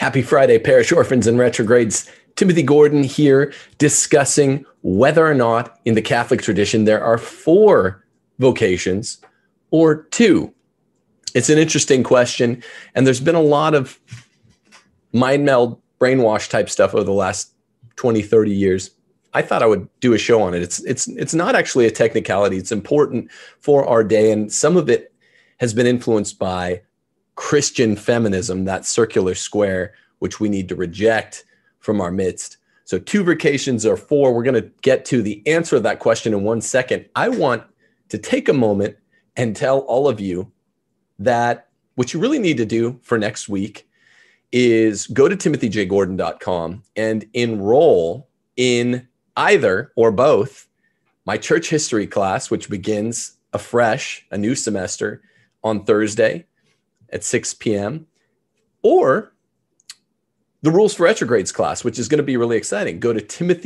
Happy Friday, parish orphans and retrogrades. Timothy Gordon here discussing whether or not in the Catholic tradition there are 4 vocations or 2. It's an interesting question, and there's been a lot of mind meld, brainwash type stuff over the last 20, 30 years. I thought I would do a show on it. It's not actually a technicality. It's important for our day, and some of it has been influenced by Christian feminism, that circular square, which we need to reject from our midst. So 2 vocations or 4, we're going to get to the answer to that question in 1 second. I want to take a moment and tell all of you that what you really need to do for next week is go to timothyjgordon.com and enroll in either or both my church history class, which begins afresh, a new semester, on Thursday at 6 p.m., or the Rules for Retrogrades class, which is going to be really exciting. Go to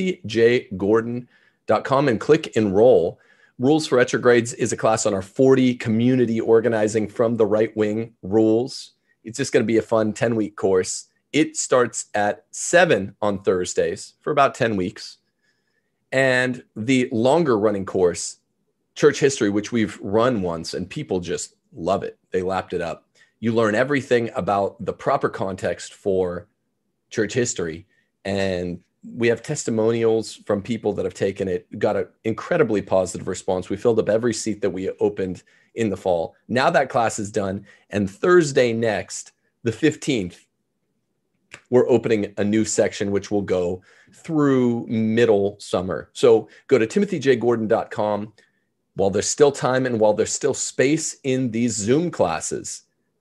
timothyjgordon.com and click enroll. Rules for Retrogrades is a class on our 40 community organizing from the right wing rules. It's just going to be a fun 10-week course. It starts at 7 on Thursdays for about 10 weeks. And the longer running course, Church History, which we've run once and people just love it. They lapped it up. You learn everything about the proper context for church history. And we have testimonials from people that have taken it, got an incredibly positive response. We filled up every seat that we opened in the fall. Now that class is done. And Thursday next, the 15th, we're opening a new section, which will go through middle summer. So go to timothyjgordon.com while there's still time and while there's still space in these Zoom classes.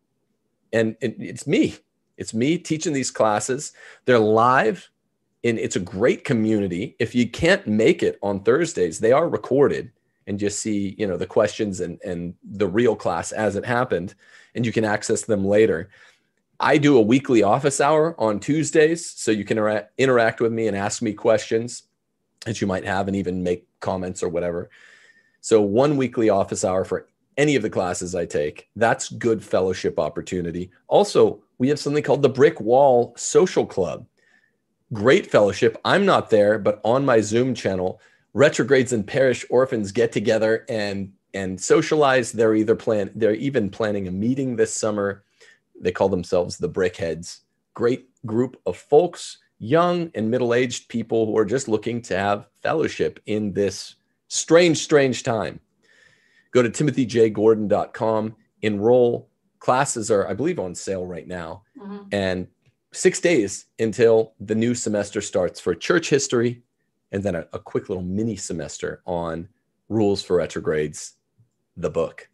And it's me teaching these classes. They're live, and it's a great community. If you can't make it on Thursdays, they are recorded, and just see, the questions and the real class as it happened, and you can access them later. I do a weekly office hour on Tuesdays, so you can interact with me and ask me questions that you might have and even make comments or whatever. So 1 weekly office hour for any of the classes I take. That's good fellowship opportunity. Also, we have something called the Brick Wall Social Club. Great fellowship. I'm not there, but on my Zoom channel, retrogrades and parish orphans get together and socialize. They're even planning a meeting this summer. They call themselves the Brickheads. Great group of folks, young and middle-aged people who are just looking to have fellowship in this strange time. Go to timothyjgordon.com, enroll. Classes are, I believe, on sale right now. Mm-hmm. And 6 days until the new semester starts for church history, and then a quick little mini semester on Rules for Retrogrades, the book.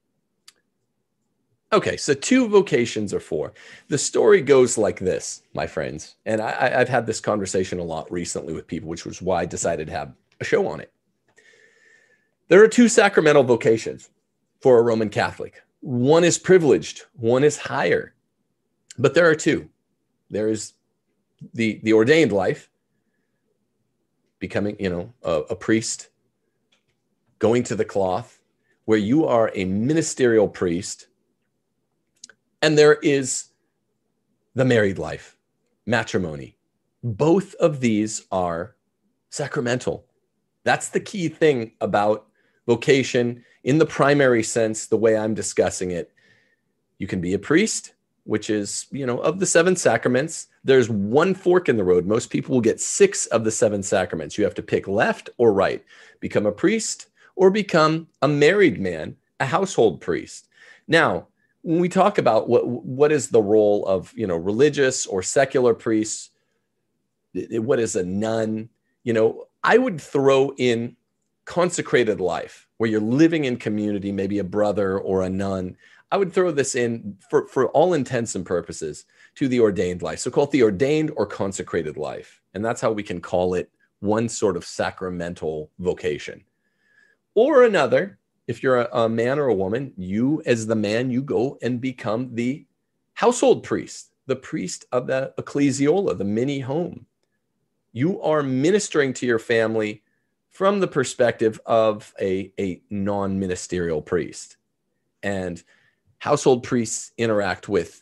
Okay, so 2 vocations or 4. The story goes like this, my friends. And I've had this conversation a lot recently with people, which was why I decided to have a show on it. There are 2 sacramental vocations for a Roman Catholic. One is privileged, one is higher. But there are 2. There is the ordained life, becoming, a priest, going to the cloth, where you are a ministerial priest. And there is the married life, matrimony. Both of these are sacramental. That's the key thing about vocation in the primary sense, the way I'm discussing it. You can be a priest, which is, of the 7 sacraments, there's 1 fork in the road. Most people will get 6 of the 7 sacraments. You have to pick left or right, become a priest or become a married man, a household priest. Now, when we talk about what is the role of, religious or secular priests, what is a nun, I would throw in consecrated life, where you're living in community, maybe a brother or a nun. I would throw this in for all intents and purposes to the ordained life. So call it the ordained or consecrated life. And that's how we can call it one sort of sacramental vocation. Or another, if you're a man or a woman, you as the man, you go and become the household priest, the priest of the ecclesiola, the mini home. You are ministering to your family from the perspective of a non-ministerial priest. And household priests interact with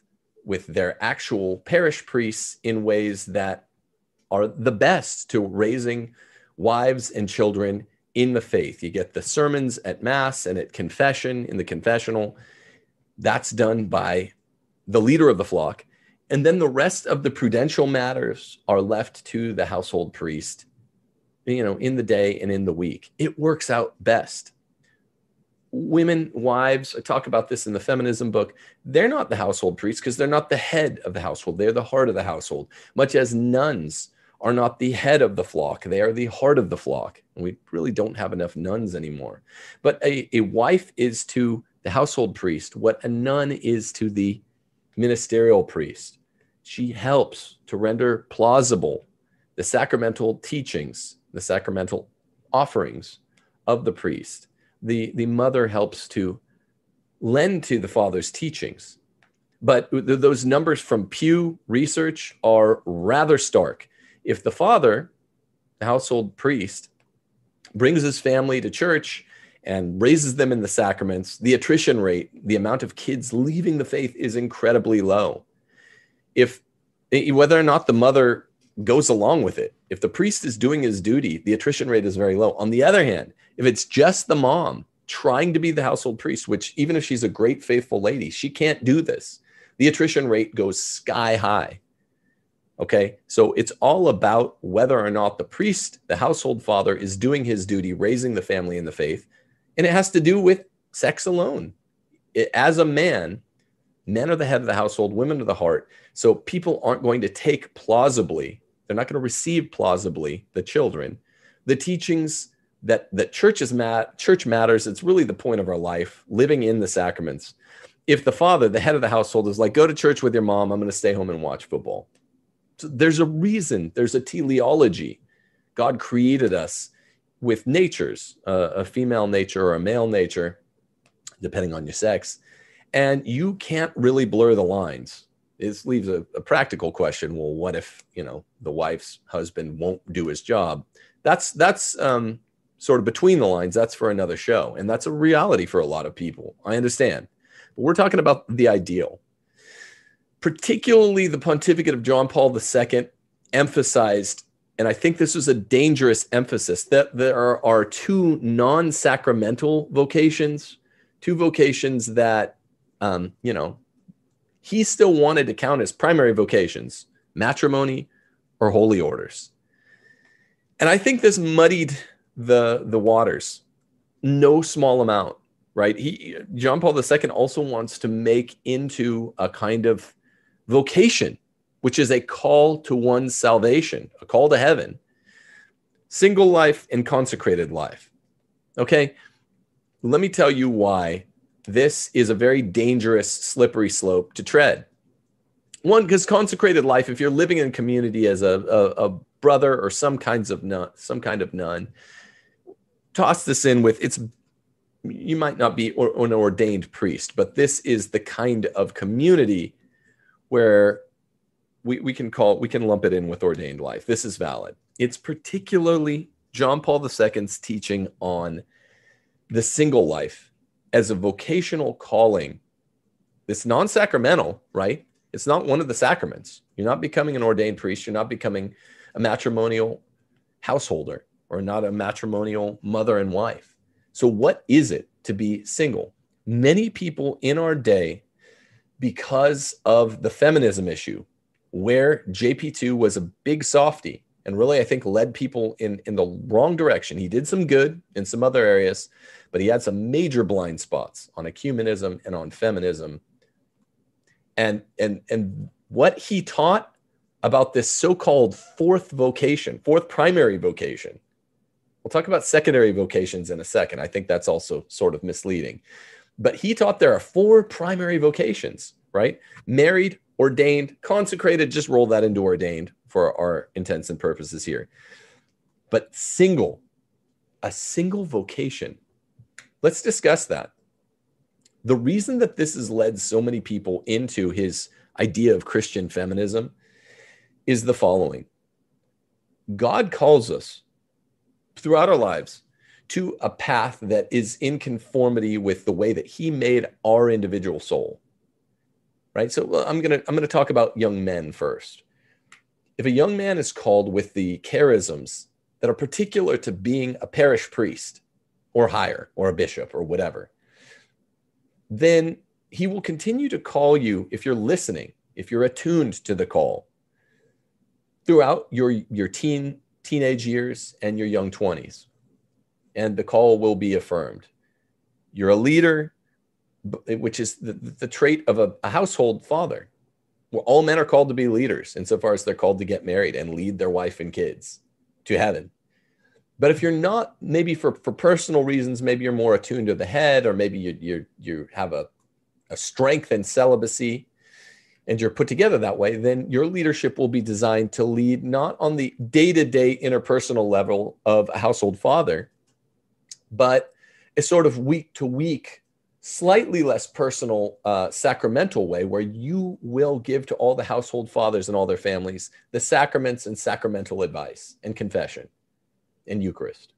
with their actual parish priests in ways that are the best to raising wives and children in the faith. You get the sermons at Mass and at confession in the confessional. That's done by the leader of the flock. And then the rest of the prudential matters are left to the household priest, in the day and in the week. It works out best. Women, wives, I talk about this in the feminism book, they're not the household priests because they're not the head of the household. They're the heart of the household, much as nuns are not the head of the flock. They are the heart of the flock. And we really don't have enough nuns anymore. But a wife is to the household priest what a nun is to the ministerial priest. She helps to render plausible the sacramental teachings, the sacramental offerings of the priest. The mother helps to lend to the father's teachings. But those numbers from Pew Research are rather stark. If the father, the household priest, brings his family to church and raises them in the sacraments, the attrition rate, the amount of kids leaving the faith is incredibly low. Whether or not the mother goes along with it, if the priest is doing his duty, the attrition rate is very low. On the other hand, if it's just the mom trying to be the household priest, which even if she's a great faithful lady, she can't do this, the attrition rate goes sky high. Okay, so it's all about whether or not the priest, the household father, is doing his duty, raising the family in the faith. And it has to do with sex alone. As a man, men are the head of the household, women are the heart. So people aren't going to take plausibly, they're not going to receive plausibly the children. The teachings that church matters, it's really the point of our life, living in the sacraments. If the father, the head of the household, is like, go to church with your mom, I'm going to stay home and watch football. So there's a reason, there's a teleology. God created us with natures, a female nature or a male nature, depending on your sex. And you can't really blur the lines. This leaves a practical question. Well, what if, the wife's husband won't do his job? That's sort of between the lines. That's for another show. And that's a reality for a lot of people. I understand. But we're talking about the ideal. Particularly the pontificate of John Paul II emphasized, and I think this was a dangerous emphasis, that there are two non-sacramental vocations, two vocations that, he still wanted to count as primary vocations, matrimony or holy orders. And I think this muddied the waters, no small amount, right? John Paul II also wants to make into a kind of vocation, which is a call to one's salvation, a call to heaven, single life and consecrated life. Okay, let me tell you why this is a very dangerous, slippery slope to tread. One, because consecrated life, if you're living in community as a brother or some kind of nun, toss this in with you might not be an ordained priest, but this is the kind of community where we can lump it in with ordained life. This is valid. It's particularly John Paul II's teaching on the single life as a vocational calling. It's non-sacramental, right? It's not one of the sacraments. You're not becoming an ordained priest. You're not becoming a matrimonial householder or not a matrimonial mother and wife. So what is it to be single? Many people in our day, because of the feminism issue, where JP2 was a big softie and really, I think, led people in the wrong direction. He did some good in some other areas, but he had some major blind spots on ecumenism and on feminism. And what he taught about this so-called fourth primary vocation. We'll talk about secondary vocations in a second. I think that's also sort of misleading. But he taught there are four primary vocations, right? Married, ordained, consecrated, just roll that into ordained for our intents and purposes here. But a single vocation. Let's discuss that. The reason that this has led so many people into his idea of Christian feminism is the following. God calls us throughout our lives to a path that is in conformity with the way that he made our individual soul. right? So I'm gonna talk about young men first. If a young man is called with the charisms that are particular to being a parish priest or higher or a bishop or whatever, then he will continue to call you if you're listening, if you're attuned to the call throughout your teenage years and your young 20s. And the call will be affirmed. You're a leader, which is the trait of a household father. Well, all men are called to be leaders insofar as they're called to get married and lead their wife and kids to heaven. But if you're not, maybe for personal reasons, maybe you're more attuned to the head, or maybe you have a strength in celibacy and you're put together that way, then your leadership will be designed to lead not on the day-to-day interpersonal level of a household father, but a sort of week-to-week, slightly less personal, sacramental way where you will give to all the household fathers and all their families the sacraments and sacramental advice and confession and Eucharist.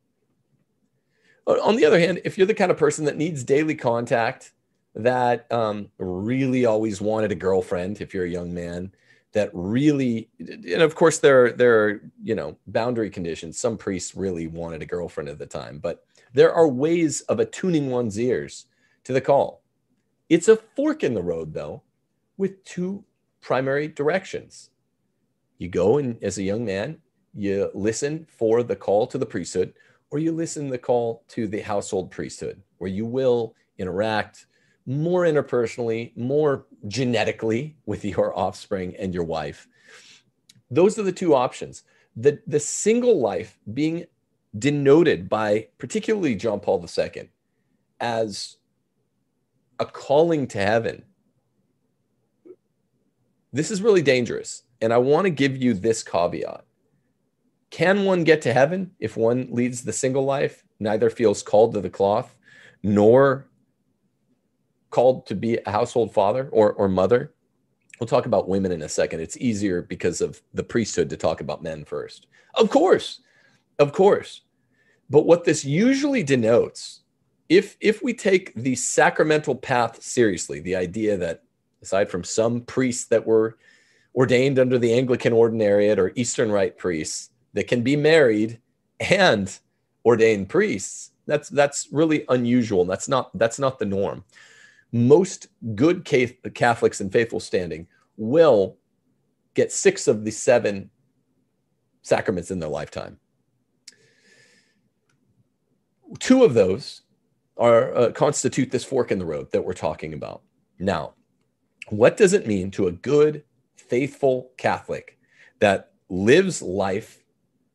On the other hand, if you're the kind of person that needs daily contact, that really always wanted a girlfriend, if you're a young man, that really, and of course there are, boundary conditions. Some priests really wanted a girlfriend at the time, but there are ways of attuning one's ears to the call. It's a fork in the road, though, with two primary directions. You go and as a young man, you listen for the call to the priesthood, or you listen the call to the household priesthood, where you will interact more interpersonally, more genetically with your offspring and your wife. Those are the two options. The single life being denoted by particularly John Paul II as a calling to heaven. This is really dangerous. And I want to give you this caveat. Can one get to heaven if one leads the single life, neither feels called to the cloth, nor called to be a household father or mother? We'll talk about women in a second. It's easier because of the priesthood to talk about men first. Of course. But what this usually denotes, if we take the sacramental path seriously, the idea that aside from some priests that were ordained under the Anglican Ordinariate or Eastern Rite priests that can be married and ordained priests, that's really unusual. That's not the norm. Most good Catholics in faithful standing will get 6 of the 7 sacraments in their lifetime. 2 of those constitute this fork in the road that we're talking about. Now, what does it mean to a good, faithful Catholic that lives life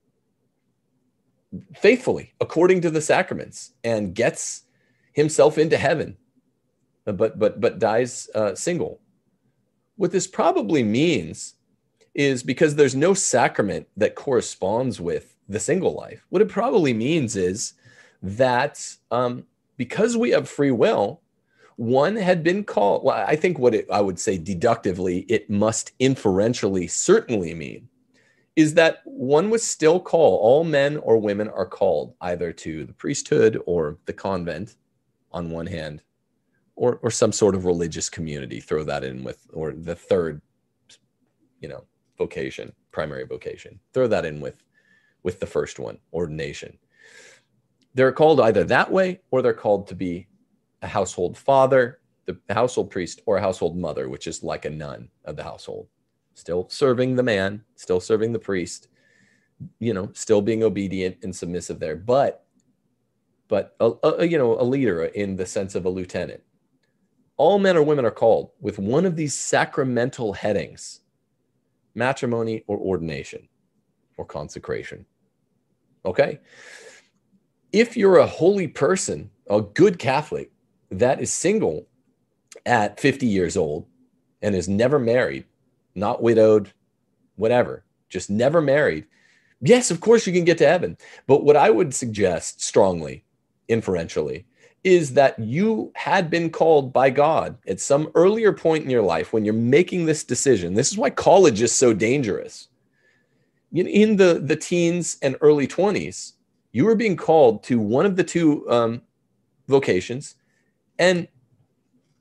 faithfully according to the sacraments and gets himself into heaven, but dies single? What this probably means is, because there's no sacrament that corresponds with the single life, what it probably means is that because we have free will, one had been called. Well, I think I would say deductively, it must inferentially certainly mean is that one was still called. All men or women are called either to the priesthood or the convent on one hand, or some sort of religious community, throw that in with, or the third, vocation, primary vocation, throw that in with the first one, ordination. They're called either that way, or they're called to be a household father, the household priest, or a household mother, which is like a nun of the household, still serving the man, still serving the priest, still being obedient and submissive there, but a leader in the sense of a lieutenant. All men or women are called with one of these sacramental headings: matrimony or ordination or consecration. Okay? If you're a holy person, a good Catholic that is single at 50 years old and is never married, not widowed, whatever, just never married, yes, of course you can get to heaven. But what I would suggest strongly, inferentially, is that you had been called by God at some earlier point in your life when you're making this decision. This is why college is so dangerous. In the teens and early 20s, you were being called to one of the 2 vocations, and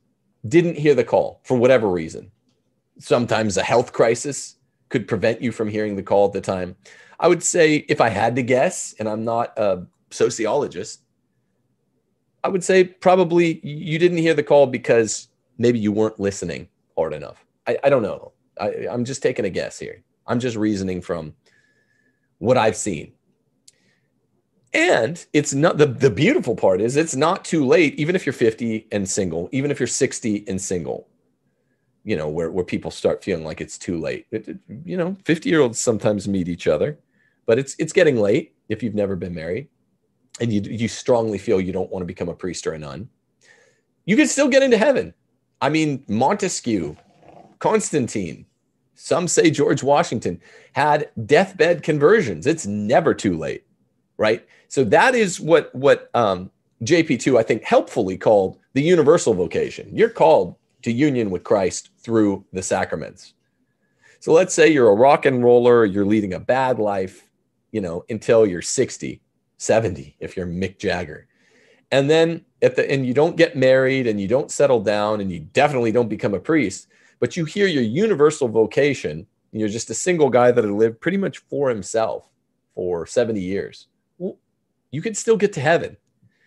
didn't hear the call for whatever reason. Sometimes a health crisis could prevent you from hearing the call at the time. I would say, if I had to guess, and I'm not a sociologist, I would say probably you didn't hear the call because maybe you weren't listening hard enough. I don't know. I'm just taking a guess here. I'm just reasoning from what I've seen. And it's not, the beautiful part is it's not too late, even if you're 50 and single, even if you're 60 and single, where people start feeling like it's too late. 50-year-olds sometimes meet each other, but it's getting late if you've never been married and you strongly feel you don't want to become a priest or a nun. You can still get into heaven. I mean, Montesquieu, Constantine, some say George Washington had deathbed conversions. It's never too late, right? So that is what JP2, I think, helpfully called the universal vocation. You're called to union with Christ through the sacraments. So let's say you're a rock and roller, you're leading a bad life, until you're 60, 70, if you're Mick Jagger. And then and you don't get married and you don't settle down and you definitely don't become a priest, but you hear your universal vocation, and you're just a single guy that had lived pretty much for himself for 70 years. Well, you could still get to heaven,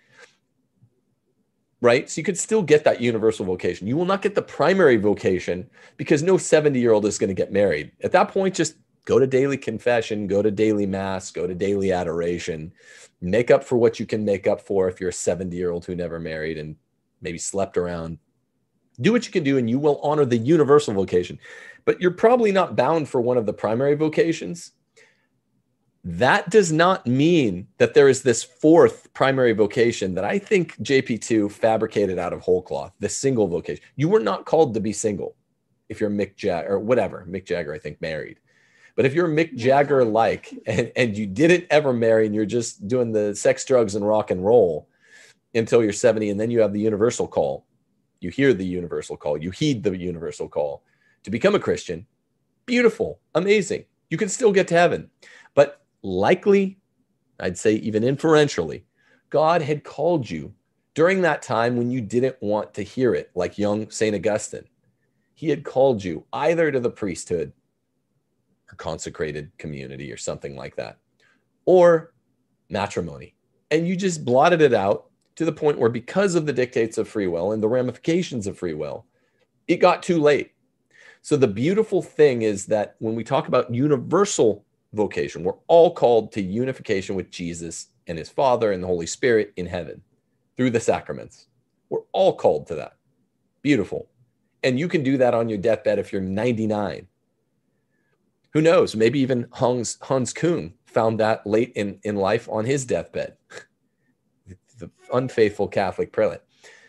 right? So you could still get that universal vocation. You will not get the primary vocation because no 70-year-old is going to get married. At that point, just go to daily confession, go to daily mass, go to daily adoration, make up for what you can make up for if you're a 70-year-old who never married and maybe slept around. Do what you can do and you will honor the universal vocation. But you're probably not bound for one of the primary vocations. That does not mean that there is this fourth primary vocation that I think JP2 fabricated out of whole cloth, the single vocation. You were not called to be single if you're Mick Jagger or whatever. Mick Jagger, I think, married. But if you're Mick Jagger-like and you didn't ever marry and you're just doing the sex, drugs, and rock and roll until you're 70, and then you have the universal call, you hear the universal call, you heed the universal call to become a Christian, beautiful, amazing. You can still get to heaven. But likely, I'd say even inferentially, God had called you during that time when you didn't want to hear it, like young St. Augustine. He had called you either to the priesthood, a consecrated community or something like that, or matrimony. And you just blotted it out to the point where, because of the dictates of free will and the ramifications of free will, it got too late. So the beautiful thing is that when we talk about universal vocation, we're all called to unification with Jesus and his Father and the Holy Spirit in heaven through the sacraments. We're all called to that. Beautiful. And you can do that on your deathbed if you're 99. Who knows? Maybe even Hans Küng found that late in life on his deathbed. The unfaithful Catholic prelate.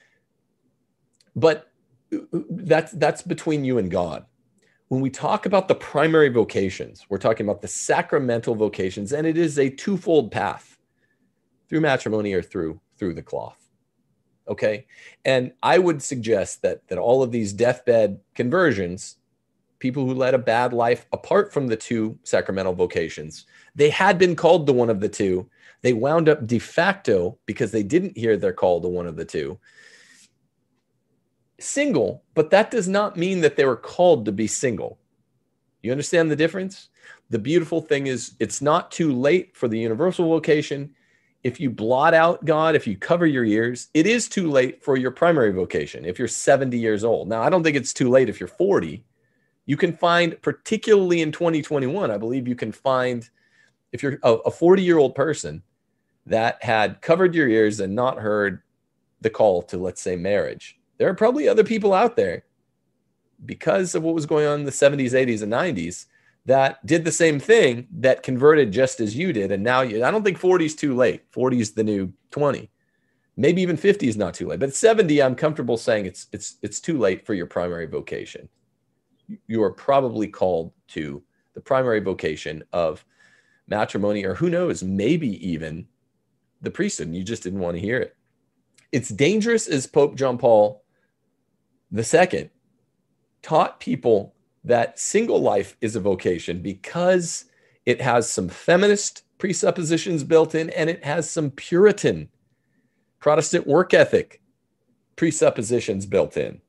But that's between you and God. When we talk about the primary vocations, we're talking about the sacramental vocations, and it is a twofold path, through matrimony or through the cloth. Okay? And I would suggest that all of these deathbed conversions, people who led a bad life apart from the two sacramental vocations, they had been called to one of the two. They wound up de facto, because they didn't hear their call to one of the two, single, but that does not mean that they were called to be single. You understand the difference? The beautiful thing is it's not too late for the universal vocation. If you blot out God, if you cover your ears, it is too late for your primary vocation if you're 70 years old. Now, I don't think it's too late if you're 40. You can find, particularly in 2021, I believe you can find, if you're a 40-year-old person that had covered your ears and not heard the call to, let's say, marriage, there are probably other people out there, because of what was going on in the 70s, 80s, and 90s, that did the same thing, that converted just as you did. And now I don't think 40 is too late. 40 is the new 20. Maybe even 50 is not too late. But 70, I'm comfortable saying it's too late for your primary vocation. You are probably called to the primary vocation of matrimony, or who knows, maybe even the priesthood, and you just didn't want to hear it. It's dangerous, as Pope John Paul II taught people that single life is a vocation because it has some feminist presuppositions built in, and it has some Puritan Protestant work ethic presuppositions built in.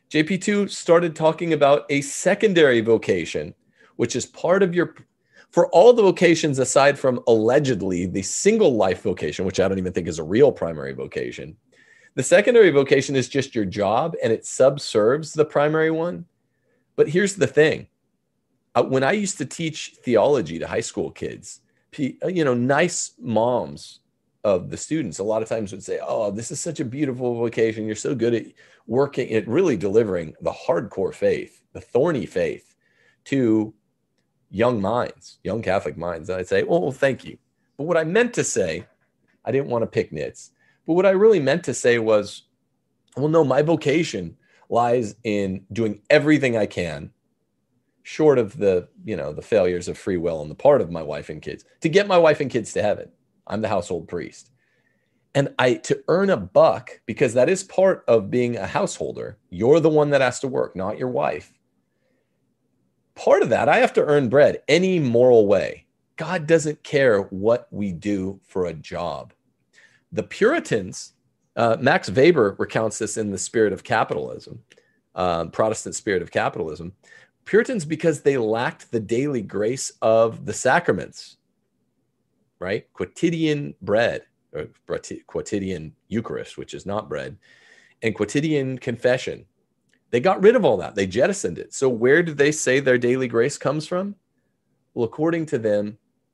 JP2 started talking about a secondary vocation, which is part of your, for all the vocations aside from allegedly the single life vocation, which I don't even think is a real primary vocation. The secondary vocation is just your job and it subserves the primary one. But here's the thing. When I used to teach theology to high school kids, nice moms of the students a lot of times would say, oh, this is such a beautiful vocation. You're so good at working at really delivering the hardcore faith, the thorny faith to young minds, young Catholic minds. And I'd say, well, thank you. But what I meant to say, I didn't want to pick nits, but what I really meant to say was, well, no, my vocation lies in doing everything I can, short of the failures of free will on the part of my wife and kids, to get my wife and kids to heaven. I'm the household priest. And to earn a buck, because that is part of being a householder, you're the one that has to work, not your wife. Part of that, I have to earn bread any moral way. God doesn't care what we do for a job. The Puritans, Max Weber recounts this in The Spirit of Capitalism, Protestant Spirit of Capitalism. Puritans, because they lacked the daily grace of the sacraments, right? Quotidian bread, or quotidian Eucharist, which is not bread, and quotidian confession. They got rid of all that. They jettisoned it. So where do they say their daily grace comes from? Well, according to them,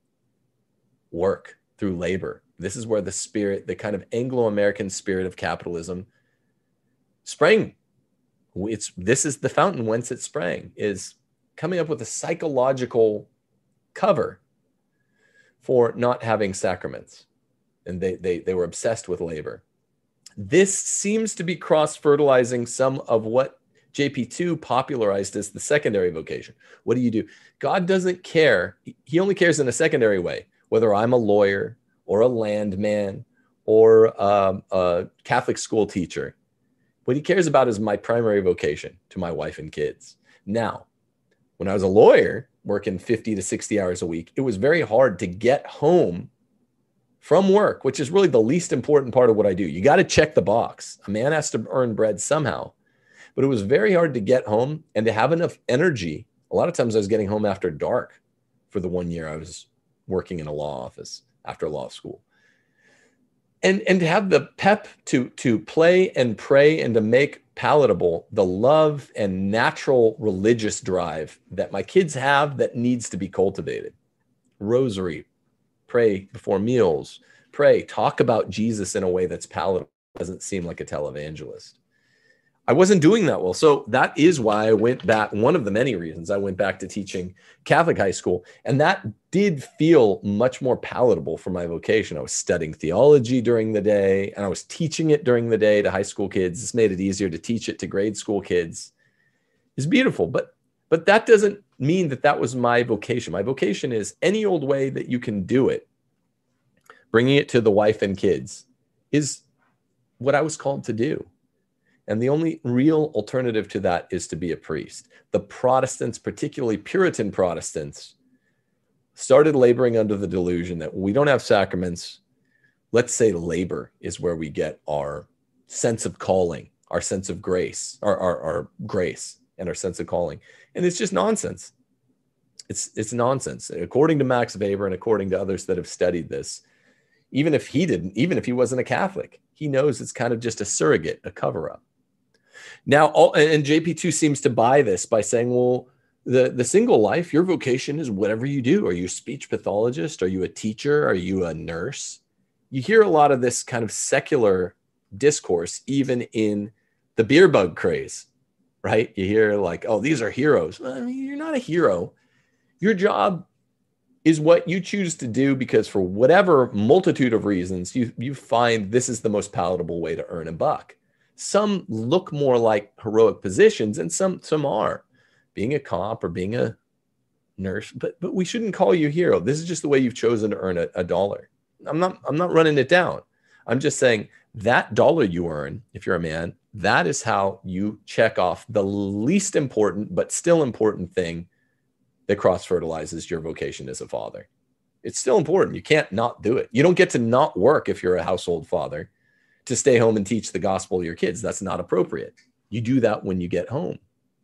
work through labor. This is where the kind of Anglo-American spirit of capitalism sprang. This is the fountain whence it sprang, is coming up with a psychological cover for not having sacraments. And they were obsessed with labor. This seems to be cross-fertilizing some of what JP2 popularized as the secondary vocation. What do you do? God doesn't care. He only cares in a secondary way, whether I'm a lawyer or a landman or a Catholic school teacher. What he cares about is my primary vocation to my wife and kids. Now, when I was a lawyer working 50 to 60 hours a week, it was very hard to get home from work, which is really the least important part of what I do. You got to check the box. A man has to earn bread somehow. But it was very hard to get home and to have enough energy. A lot of times I was getting home after dark for the 1 year I was working in a law office after law school. And to have the pep to play and pray and to make palatable the love and natural religious drive that my kids have that needs to be cultivated. Rosary, pray before meals, pray, talk about Jesus in a way that's palatable, doesn't seem like a televangelist. I wasn't doing that well. So that is why I went back. One of the many reasons I went back to teaching Catholic high school. And that did feel much more palatable for my vocation. I was studying theology during the day and I was teaching it during the day to high school kids. This made it easier to teach it to grade school kids. It's beautiful. But that doesn't mean that was my vocation. My vocation is any old way that you can do it. Bringing it to the wife and kids is what I was called to do. And the only real alternative to that is to be a priest. The Protestants, particularly Puritan Protestants, started laboring under the delusion that we don't have sacraments. Let's say labor is where we get our sense of calling, our sense of grace, our grace and our sense of calling. And it's just nonsense. It's nonsense. According to Max Weber and according to others that have studied this, even if he wasn't a Catholic, he knows it's kind of just a surrogate, a cover-up. Now, and JP2 seems to buy this by saying, well, the single life, your vocation is whatever you do. Are you a speech pathologist? Are you a teacher? Are you a nurse? You hear a lot of this kind of secular discourse, even in the beer bug craze, right? You hear like, oh, these are heroes. Well, I mean, you're not a hero. Your job is what you choose to do because for whatever multitude of reasons, you find this is the most palatable way to earn a buck. Some look more like heroic positions and some are. Being a cop or being a nurse, but we shouldn't call you a hero. This is just the way you've chosen to earn a dollar. I'm not running it down. I'm just saying that dollar you earn, if you're a man, that is how you check off the least important but still important thing that cross-fertilizes your vocation as a father. It's still important. You can't not do it. You don't get to not work if you're a household father to stay home and teach the gospel to your kids. That's not appropriate. You do that when you get home.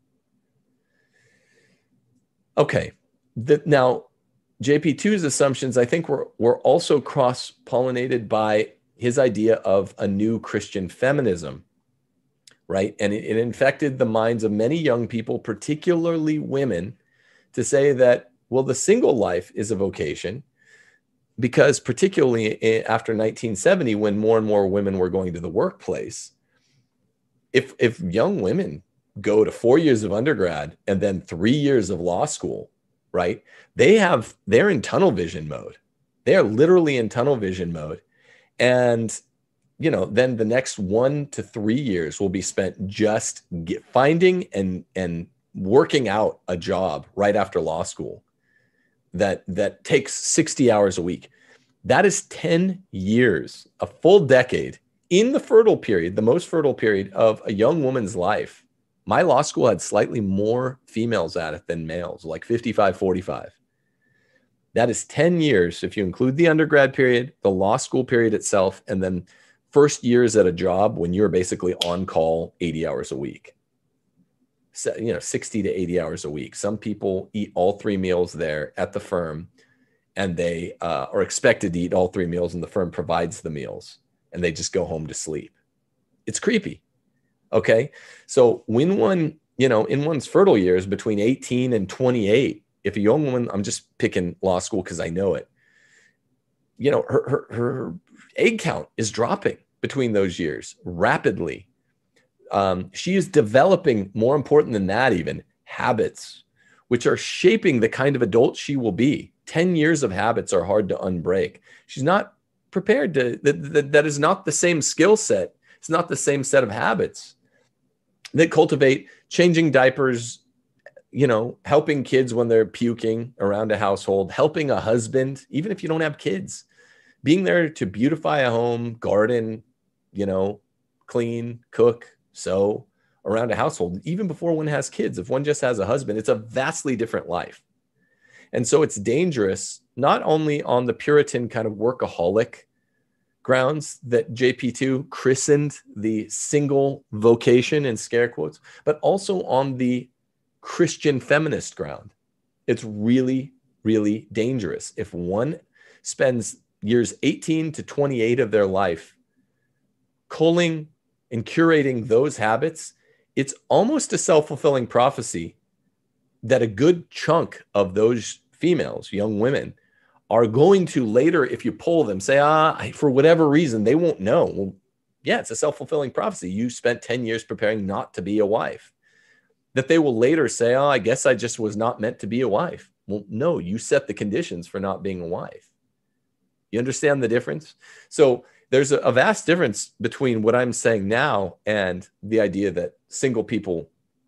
Okay. Now, JP2's assumptions, I think, were also cross-pollinated by his idea of a new Christian feminism, right? And it infected the minds of many young people, particularly women, to say that, well, the single life is a vocation, because particularly after 1970, when more and more women were going to the workplace, if young women go to 4 years of undergrad and then 3 years of law school, right? They're in tunnel vision mode. They are literally in tunnel vision mode. And, then the next 1 to 3 years will be spent just finding and working out a job right after law school that takes 60 hours a week. That is 10 years, a full decade in the fertile period, the most fertile period of a young woman's life. My law school had slightly more females at it than males, like 55-45. That is 10 years if you include the undergrad period, the law school period itself, and then first years at a job when you're basically on call 80 hours a week. So, 60 to 80 hours a week. Some people eat all 3 meals there at the firm, and they are expected to eat all 3 meals, and the firm provides the meals, and they just go home to sleep. It's creepy. Okay. So when one, in one's fertile years between 18 and 28, if a young woman, I'm just picking law school because I know it, her egg count is dropping between those years rapidly. She is developing, more important than that, even habits, which are shaping the kind of adult she will be. 10 years of habits are hard to unbreak. She's not prepared to, that is not the same skill set. It's not the same set of habits that cultivate changing diapers, helping kids when they're puking around a household, helping a husband, even if you don't have kids, being there to beautify a home, garden, clean, cook, sew around a household, even before one has kids. If one just has a husband, it's a vastly different life. And so it's dangerous, not only on the Puritan kind of workaholic grounds that JP2 christened the single vocation in scare quotes, but also on the Christian feminist ground. It's really, really dangerous. If one spends years 18 to 28 of their life culling and curating those habits, it's almost a self-fulfilling prophecy that a good chunk of those females, young women, are going to later, if you poll them, say, for whatever reason, they won't know. Well, yeah, it's a self-fulfilling prophecy. You spent 10 years preparing not to be a wife. That they will later say, I guess I just was not meant to be a wife. Well, no, you set the conditions for not being a wife. You understand the difference? So there's a vast difference between what I'm saying now and the idea that single people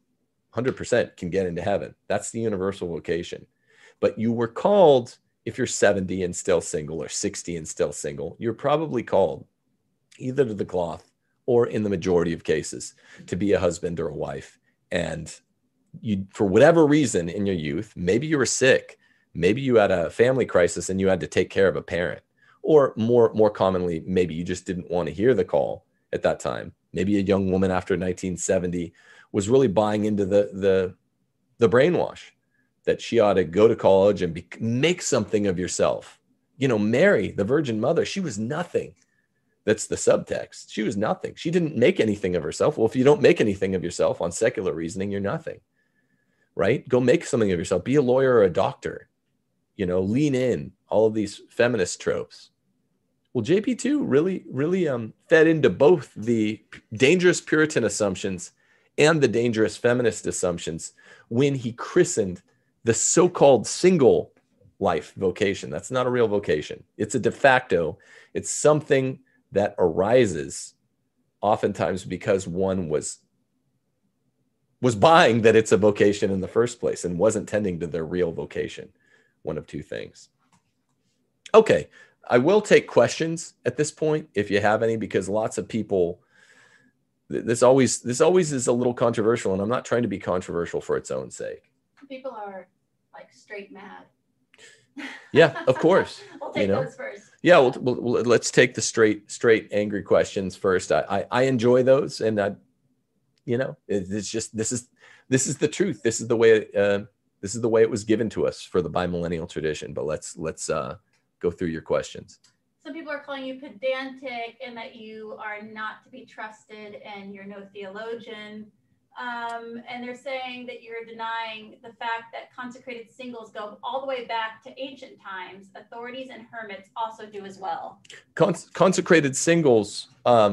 100% can get into heaven. That's the universal vocation. But you were called, if you're 70 and still single or 60 and still single, you're probably called either to the cloth or, in the majority of cases, to be a husband or a wife. And you, for whatever reason in your youth, maybe you were sick, maybe you had a family crisis and you had to take care of a parent, or more commonly, maybe you just didn't want to hear the call at that time. Maybe a young woman after 1970 was really buying into the brainwash that she ought to go to college and make something of yourself. Mary, the Virgin Mother, she was nothing. That's the subtext. She was nothing. She didn't make anything of herself. Well, if you don't make anything of yourself on secular reasoning, you're nothing, right? Go make something of yourself. Be a lawyer or a doctor. Lean in. All of these feminist tropes. Well, JP2 really fed into both the dangerous Puritan assumptions and the dangerous feminist assumptions when he christened the so-called single life vocation. That's not a real vocation. It's a de facto. It's something that arises oftentimes because one was buying that it's a vocation in the first place and wasn't tending to their real vocation. One of two things. Okay, I will take questions at this point if you have any, because lots of people, this always is a little controversial, and I'm not trying to be controversial for its own sake. People are like straight mad. Yeah, of course. We'll take those first. Yeah, let's take the straight angry questions first. I enjoy those, and You know, it's just, this is the truth. This is the way it was given to us for the bimillennial tradition. But let's go through your questions. Some people are calling you pedantic and that you are not to be trusted and you're no theologian. And they're saying that you're denying the fact that consecrated singles go all the way back to ancient times. Authorities and hermits also do as well. Consecrated singles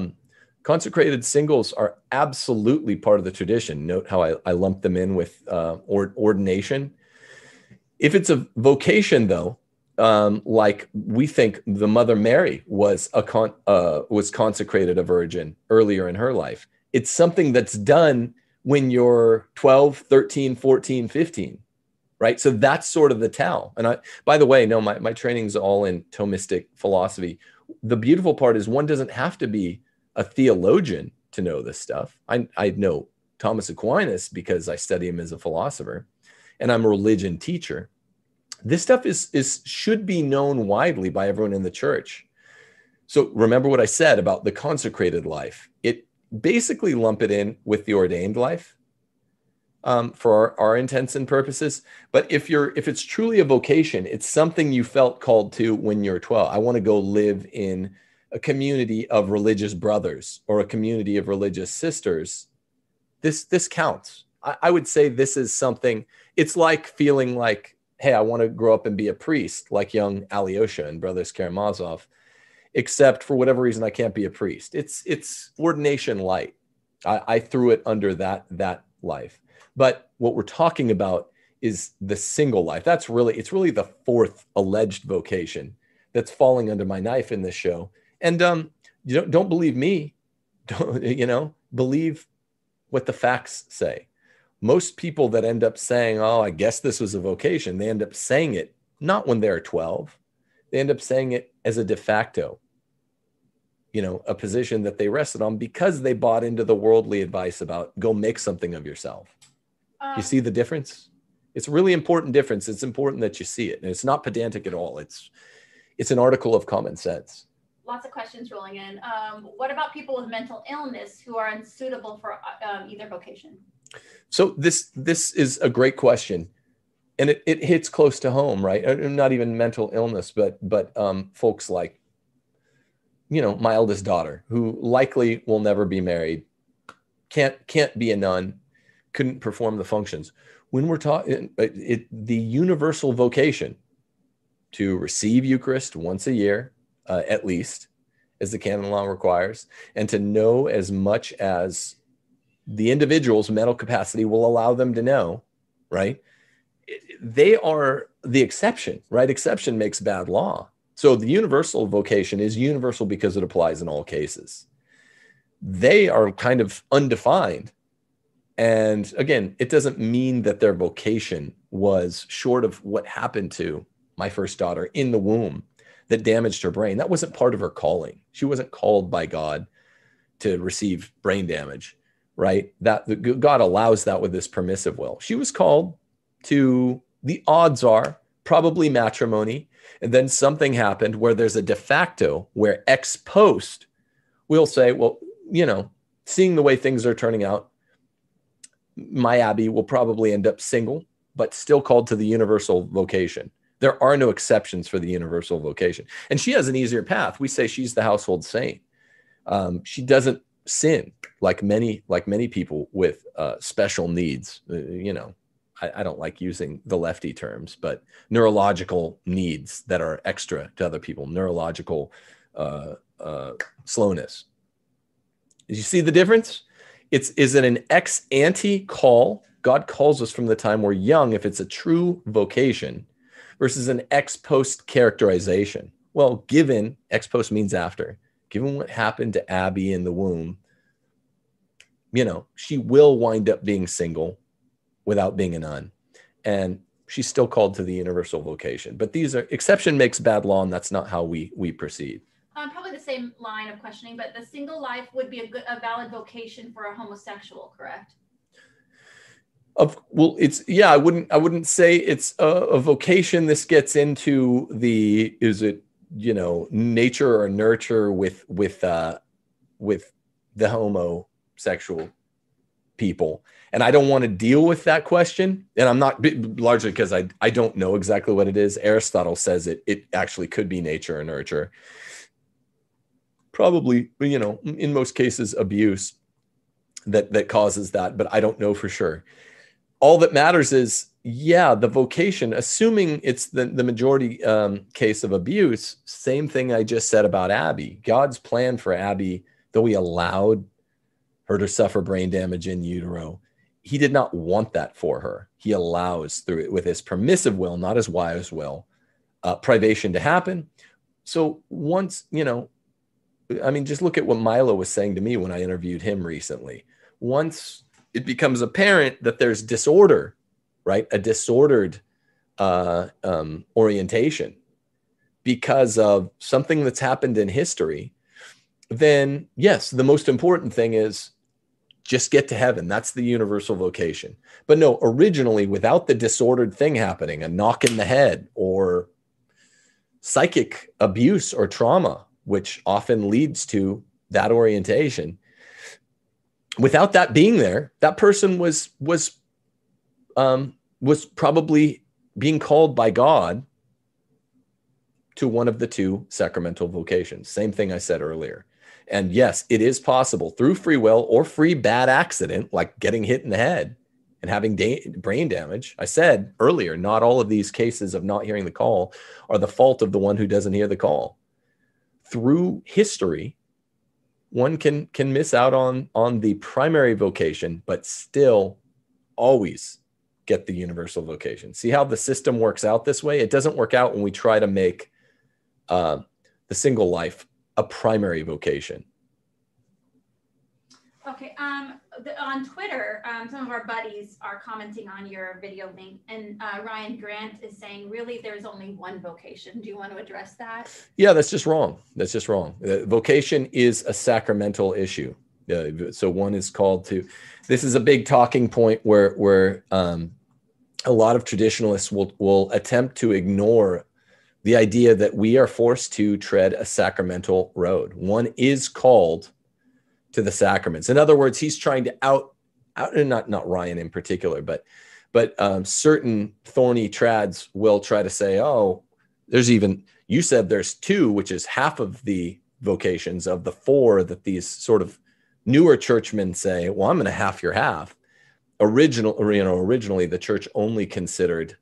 are absolutely part of the tradition. Note how I lump them in with ordination. If it's a vocation, though, like we think the Mother Mary was consecrated a virgin earlier in her life. It's something that's done when you're 12, 13, 14, 15, right? So that's sort of the tell. And by the way, no, my training's all in Thomistic philosophy. The beautiful part is one doesn't have to be a theologian to know this stuff. I know Thomas Aquinas because I study him as a philosopher, and I'm a religion teacher. This stuff should be known widely by everyone in the church. So remember what I said about the consecrated life. It basically lump it in with the ordained life for our intents and purposes. But if it's truly a vocation, it's something you felt called to when you're 12. I want to go live in a community of religious brothers or a community of religious sisters. This counts. I would say this is something, it's like feeling like, hey, I want to grow up and be a priest like young Alyosha and Brothers Karamazov, except for whatever reason, I can't be a priest. It's ordination light. I threw it under that life. But what we're talking about is the single life. It's really the fourth alleged vocation that's falling under my knife in this show. And don't believe me. Believe what the facts say. Most people that end up saying, oh, I guess this was a vocation, they end up saying it not when they're 12. They end up saying it as a de facto, a position that they rested on because they bought into the worldly advice about go make something of yourself. You see the difference? It's a really important difference. It's important that you see it. And it's not pedantic at all. It's an article of common sense. Lots of questions rolling in. What about people with mental illness who are unsuitable for either vocation? So this is a great question, and it hits close to home, right? Not even mental illness, but folks like, my eldest daughter, who likely will never be married, can't be a nun, couldn't perform the functions. When we're talking the universal vocation to receive Eucharist once a year, at least, as the canon law requires, and to know as much as the individual's mental capacity will allow them to know, right? They are the exception, right? Exception makes bad law. So the universal vocation is universal because it applies in all cases. They are kind of undefined. And again, it doesn't mean that their vocation was short of what happened to my first daughter in the womb that damaged her brain. That wasn't part of her calling. She wasn't called by God to receive brain damage. Right? That God allows that with this permissive will. She was called to, the odds are, probably matrimony. And then something happened where there's a de facto, where ex post, we'll say, well, seeing the way things are turning out, my Abby will probably end up single, but still called to the universal vocation. There are no exceptions for the universal vocation. And she has an easier path. We say she's the household saint. She doesn't sin like many people with special needs. I don't like using the lefty terms, but neurological needs that are extra to other people, neurological slowness. Did you see the difference? Is it an ex ante call? God calls us from the time we're young if it's a true vocation, versus an ex post characterization. Well, given, ex post means after, given what happened to Abby in the womb, she will wind up being single without being a nun. And she's still called to the universal vocation. But these are, exception makes bad law, and that's not how we proceed. Probably the same line of questioning, but the single life would be a valid vocation for a homosexual, correct? I wouldn't say it's a vocation. This gets into is it nature or nurture with the homosexual people. And I don't want to deal with that question. And I'm not, largely because I don't know exactly what it is. Aristotle says it actually could be nature or nurture. Probably, in most cases, abuse that causes that, but I don't know for sure. All that matters is, the vocation, assuming it's the majority case of abuse, same thing I just said about Abby. God's plan for Abby, though he allowed her to suffer brain damage in utero, he did not want that for her. He allows, through it with his permissive will, not his wise will, privation to happen. So once, just look at what Milo was saying to me when I interviewed him recently. Once it becomes apparent that there's disorder, right? A disordered orientation because of something that's happened in history, then yes, the most important thing is just get to heaven. That's the universal vocation. But no, originally, without the disordered thing happening, a knock in the head or psychic abuse or trauma, which often leads to that orientation, without that being there, that person was probably being called by God to one of the two sacramental vocations. Same thing I said earlier. And yes, it is possible through free will or free bad accident, like getting hit in the head and having brain damage. I said earlier, not all of these cases of not hearing the call are the fault of the one who doesn't hear the call. Through history, one can miss out on the primary vocation, but still always get the universal vocation. See how the system works out this way? It doesn't work out when we try to make the single life a primary vocation. Okay. On Twitter, some of our buddies are commenting on your video link, and Ryan Grant is saying, really, there's only one vocation. Do you want to address that? Yeah, that's just wrong. That's just wrong. Vocation is a sacramental issue. So one is called to, this is a big talking point where a lot of traditionalists will attempt to ignore the idea that we are forced to tread a sacramental road. One is called to the sacraments. In other words, he's trying to out and not Ryan in particular, but certain thorny trads will try to say, oh, you said there's two, which is half of the vocations of the four that these sort of newer churchmen say, well, I'm going to half your half. Originally the church only considered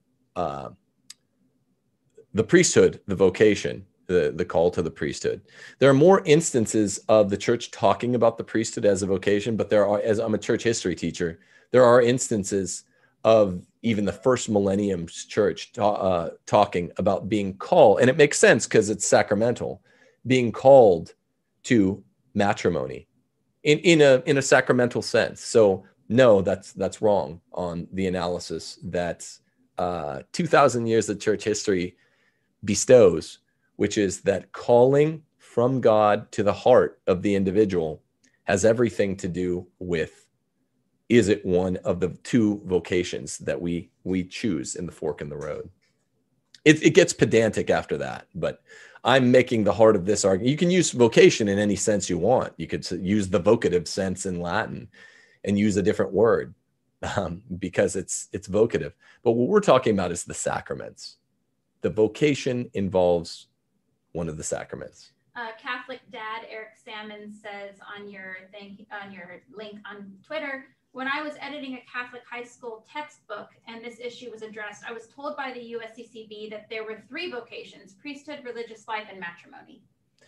the priesthood, the vocation, the call to the priesthood. There are more instances of the church talking about the priesthood as a vocation, but there are, as I'm a church history teacher, there are instances of even the first millennium's church talking about being called, and it makes sense because it's sacramental, being called to matrimony in a sacramental sense. So no, that's wrong on the analysis that 2,000 years of church history bestows, which is that calling from God to the heart of the individual has everything to do with, is it one of the two vocations that we choose in the fork in the road? It gets pedantic after that, but I'm making the heart of this argument. You can use vocation in any sense you want. You could use the vocative sense in Latin and use a different word because it's vocative. But what we're talking about is the sacraments. The vocation involves one of the sacraments. Catholic Dad Eric Salmon says on your link on Twitter, when I was editing a Catholic high school textbook and this issue was addressed, I was told by the USCCB that there were three vocations: priesthood, religious life, and matrimony.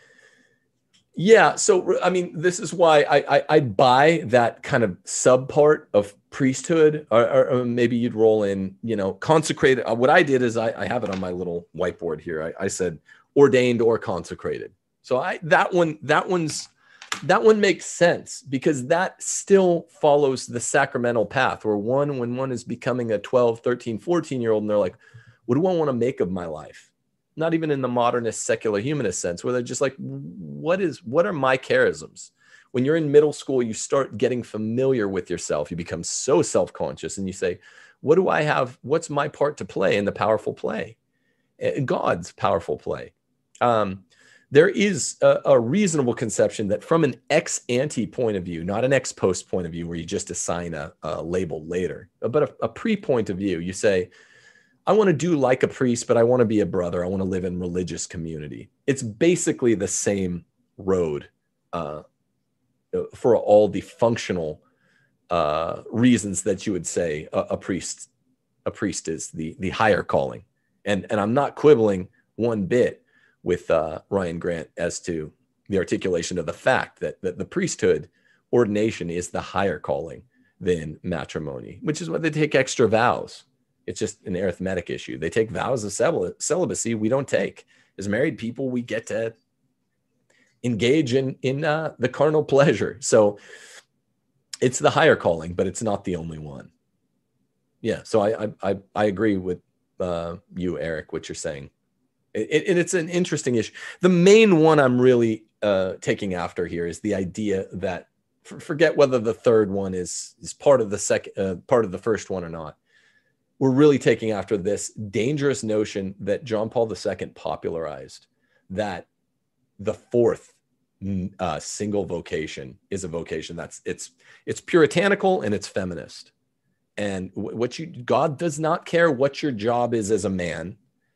Yeah, so I mean, this is why I buy that kind of subpart of priesthood, or maybe you'd roll in, consecrated. What I did is I have it on my little whiteboard here. I said ordained or consecrated. So that one makes sense because that still follows the sacramental path where when one is becoming a 12, 13, 14-year-old and they're like, what do I want to make of my life? Not even in the modernist secular humanist sense, where they're just like, what are my charisms? When you're in middle school, you start getting familiar with yourself. You become so self-conscious and you say, what do I have? What's my part to play in the powerful play? God's powerful play. there is a reasonable conception that from an ex ante point of view, not an ex post point of view where you just assign a label later, but a pre point of view, you say, I want to do like a priest, but I want to be a brother. I want to live in religious community. It's basically the same road for all the functional reasons that you would say a priest is the higher calling. And I'm not quibbling one bit with Ryan Grant as to the articulation of the fact that the priesthood ordination is the higher calling than matrimony, which is why they take extra vows. It's just an arithmetic issue. They take vows of celibacy. We don't take. As married people, we get to engage in the carnal pleasure. So it's the higher calling, but it's not the only one. Yeah. So I agree with you, Eric, what you're saying. It's an interesting issue. The main one I'm really taking after here is the idea that forget whether the third one is part of the second part of the first one or not. We're really taking after this dangerous notion that John Paul II popularized, that the fourth single vocation is a vocation that's it's puritanical and it's feminist. And God does not care what your job is as a man,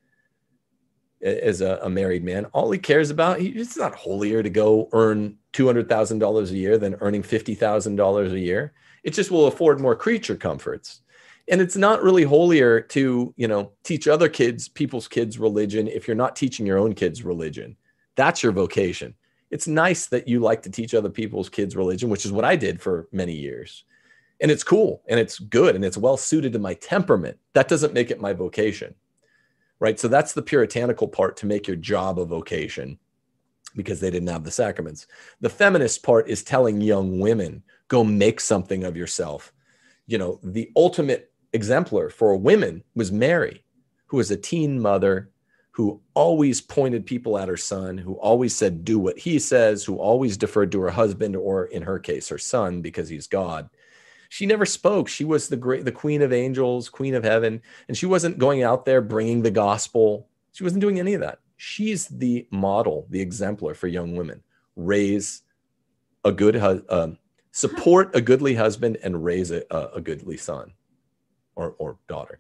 as a married man. All he cares about, it's not holier to go earn $200,000 a year than earning $50,000 a year. It just will afford more creature comforts. And it's not really holier to, teach other people's kids religion if you're not teaching your own kids religion. That's your vocation. It's nice that you like to teach other people's kids religion, which is what I did for many years. And it's cool and it's good and it's well suited to my temperament. That doesn't make it my vocation. Right. So that's the puritanical part, to make your job a vocation, because they didn't have the sacraments. The feminist part is telling young women, go make something of yourself. The ultimate exemplar for women was Mary, who was a teen mother, who always pointed people at her son, who always said, do what he says, who always deferred to her husband, or in her case, her son, because he's God. She never spoke. She was the queen of angels, queen of heaven. And she wasn't going out there bringing the gospel. She wasn't doing any of that. She's the model, the exemplar for young women. Raise a good, support a goodly husband and raise a goodly son or daughter.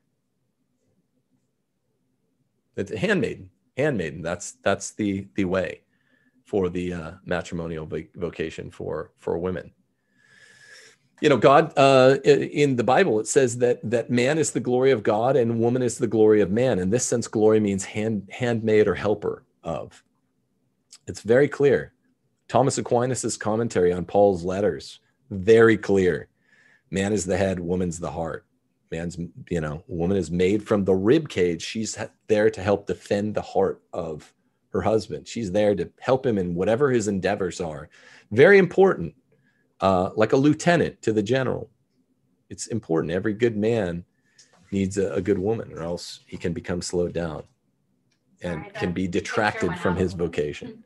It's a handmaiden. That's the way for the matrimonial vocation for women. God, in the Bible, it says that man is the glory of God and woman is the glory of man. In this sense, glory means handmaid or helper of. It's very clear. Thomas Aquinas' commentary on Paul's letters, very clear. Man is the head, woman's the heart. Woman is made from the rib cage. She's there to help defend the heart of her husband. She's there to help him in whatever his endeavors are. Very important. Like a lieutenant to the general. It's important. Every good man needs a good woman, or else he can become slowed down and can be detracted from his vocation.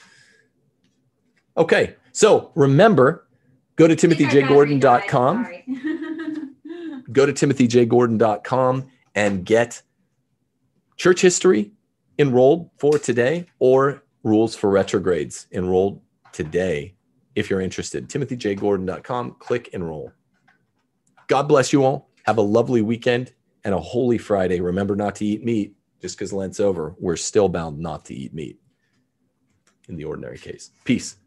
Okay, so remember, go to timothyjgordon.com. Go to timothyjgordon.com and get church history enrolled for today, or rules for retrogrades enrolled today. If you're interested, timothyjgordon.com, click enroll. God bless you all. Have a lovely weekend and a holy Friday. Remember not to eat meat. Just because Lent's over, we're still bound not to eat meat in the ordinary case. Peace.